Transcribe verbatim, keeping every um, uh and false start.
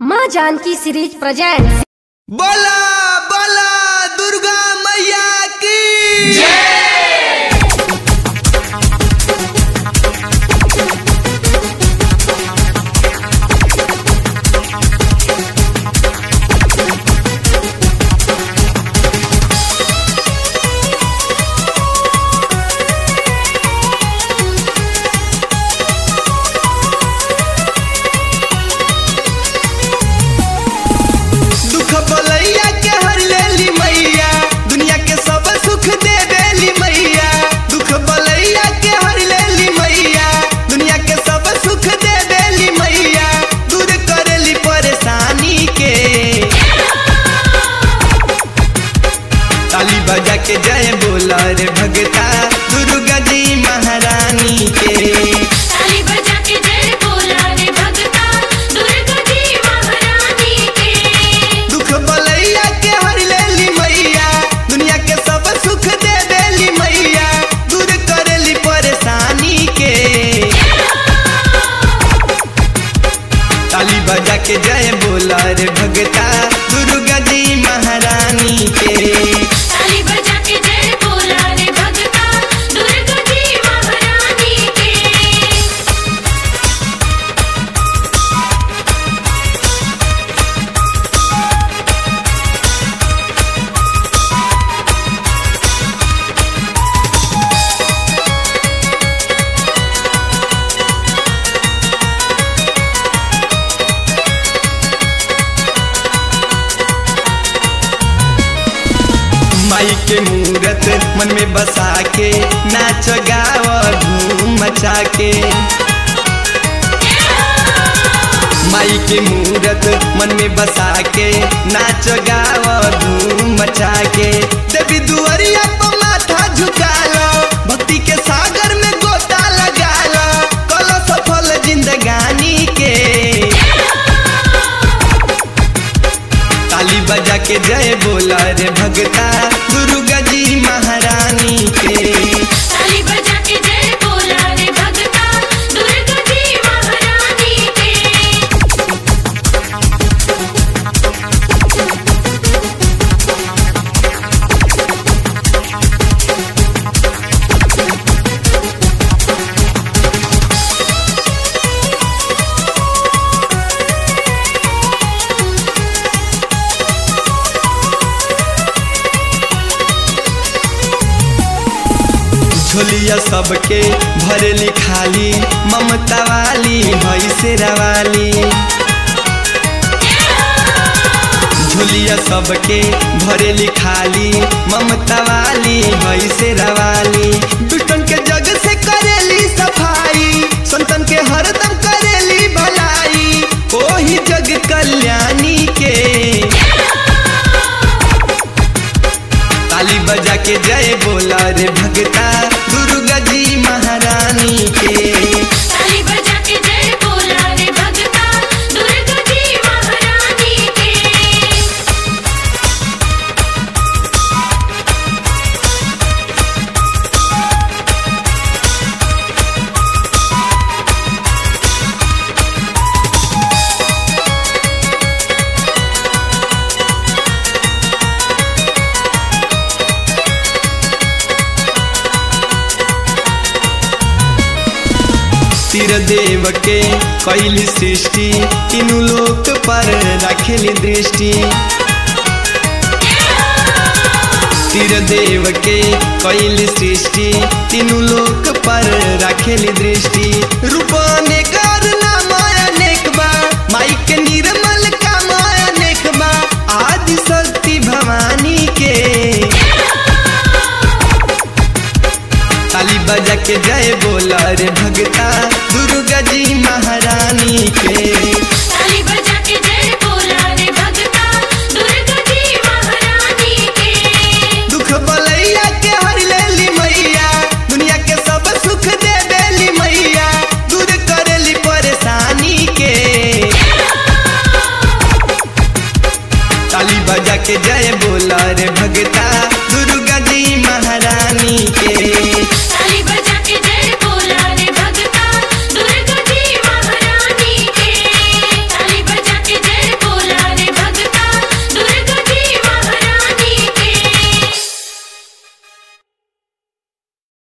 माँ Janaki series present. बोला बोला दुर्गा मैया की जय। बजा के जय बोला रे भगता दुर्गा जी महारानी के। ताली बजा के जय बोला रे भगता दुर्गा जी महारानी के। दुख बलैया के हर लेली मैया, दुनिया के सब सुख दे देली मैया, दूर करेली परेशानी के। ताली बजा के जय बोला रे भगता दुर्गा जी महारानी के। ताली बजा के जय बोला रे भगता दुर्गा जी महारानी के। माई के मूरत मन में बसा के नाच गाव धूम मचा के। माई के मूरत मन में बसा के नाच गाव धूम मचा के। देवी दुआरिया पर माथा झुका लो, भक्ति के सागर में गोता लगा लो, कलो सफल जिंदगानी के। ताली बजा के जय बोला रे भगता दुर्गा जी महारानी के। ताली बजा के जय बोला रे भगता दुर्गा जी महारानी के। झोलिया सबके भरेली खाली, ममता वाली भई शेरा वाली। झोलिया सबके भरेली खाली, ममता वाली भई शेरा वाली। दुष्टन के जग से करेली सफाई, संतन के हरदम करेली भलाई, ओही जग कल्याणी के। ताली बजा के जय बोला रे भगता दुर्गा जी महारानी के। ताली बजा के जय बोला रे भगता दुर्गा जी महारानी के। तीर देव के कैली सृष्टि, तीनू लोक पर रखेली दृष्टि। तीर देव के कैली सृष्टि, तीनू लोक पर रखेली दृष्टि। रूप अनेक और नाम अनेक बा, माई के निर्मल काम अनेक बा, आदि शक्ति भवानी के। ताली बजा के जय बोला रे भगता दुर्गा जी महारानी के। ताली बजा के जय बोला रे भगता दुर्गा जी महारानी के। दुख बलैया के हर लेली मैया, दुनिया के सब सुख दे देली मैया, दूर करेली परेशानी के। ताली बजा के जय बोला रे भगता